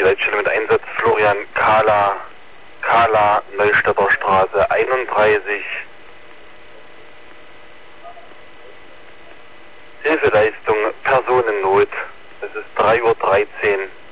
Leitstelle mit Einsatz Florian Kahler, Neustädter Straße 31. Hilfeleistung, Personennot. Es ist 3:13 Uhr.